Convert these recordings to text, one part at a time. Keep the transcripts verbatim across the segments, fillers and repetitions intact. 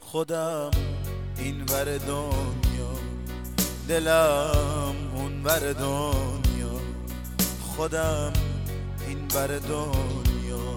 خودم این ور دنیا، دلم اون ور دنیا. خودم این ور دنیا،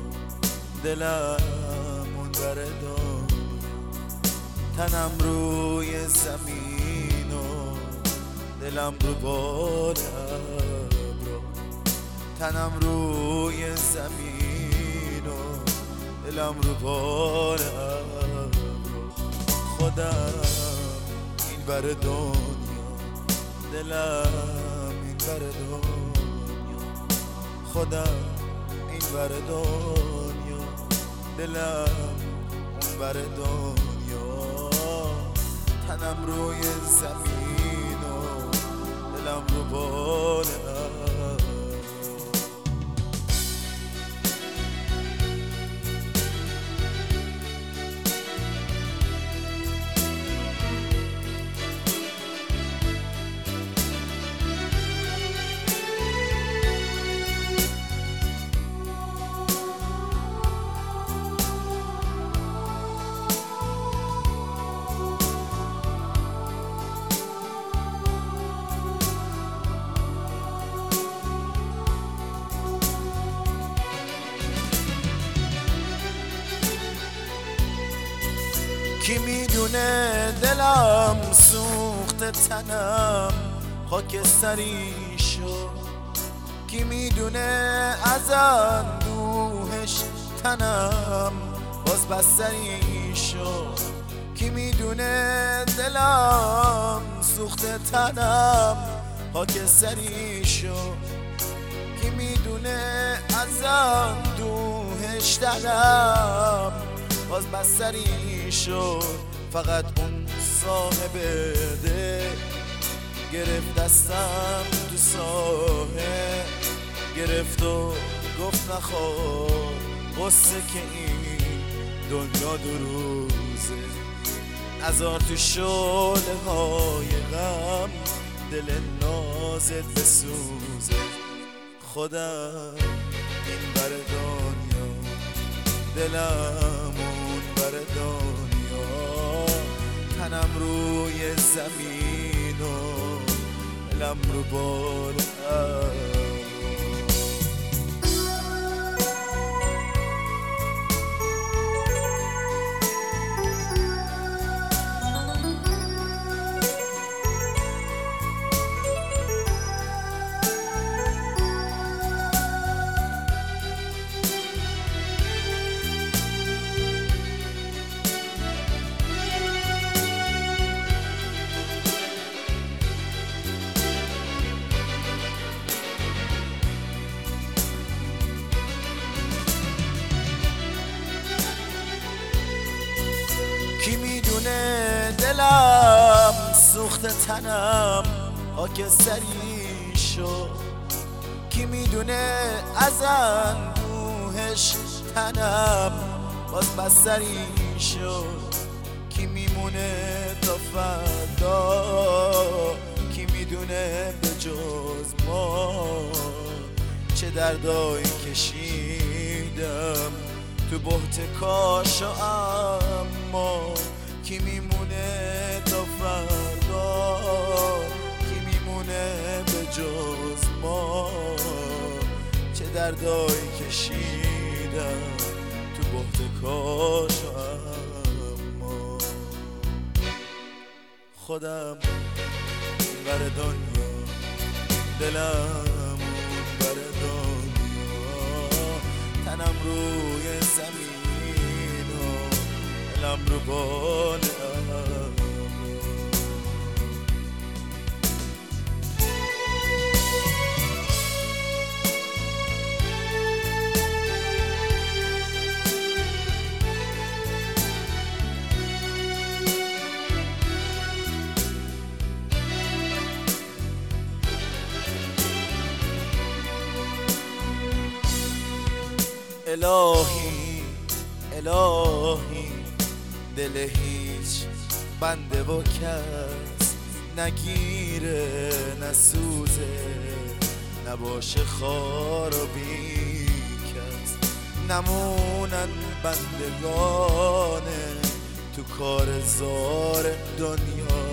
دلم اون ور دنیا. تنم روی زمین و دلم رو بال ابرو. تنم روی زمین و دلم رو بال ابرو. خودم این ور دنیا، دلم این ور دنیا. خودم این ور دنیا، دلم اون ور دنیا. تنم روی زمین و دلم رو بال ابرو. کی میدونه دلم سوخت تنم خاکستری شد. کی میدونه از اندوهش تنم باز بستری شد. کی میدونه دلم سوخت تنم خاکستری شد. کی میدونه از اندوهش تنم باز بستری شد. فقط اون صاحب ده گرفت دستم تو ساحه، گرفت و گفت نخور قصه که این دنیا دو روزه. نذار تو شعله های غم دل نازت بسوزه. خودم این ور دنیا، دلم اون ور دنیا. تنم روی زمین و دلم رو بال ابرو. کی میدونه دلم سوخت تنم خاکستری شد. کی میدونه از اندوهش تنم باز بستری شد. کی میمونه تا فردا، کی میدونه به جز ما چه دردایی کشیدم تو بحت کاش. و اما کی میمونه تا فردا، کی میمونه به جز ما چه دردایی کشیدم تو بحت کاش. و اما خودم این ور دنیا، دلم اون ور دنیا. تنم روی زمین و دلم رو بال ابرو. الهی الهی دل هیچ بنده و کس نگیره نسوزه، نباشه خار و بیکس. نمونن بندگان تو کار زار دنیا،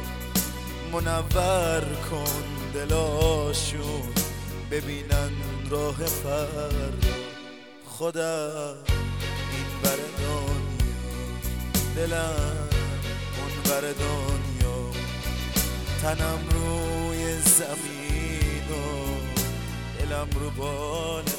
منور کن دلاشون ببینن راه فردا. خودم این بر دنیا، دلم اون بر دنیا، تنم روی زمین و دلم رو بال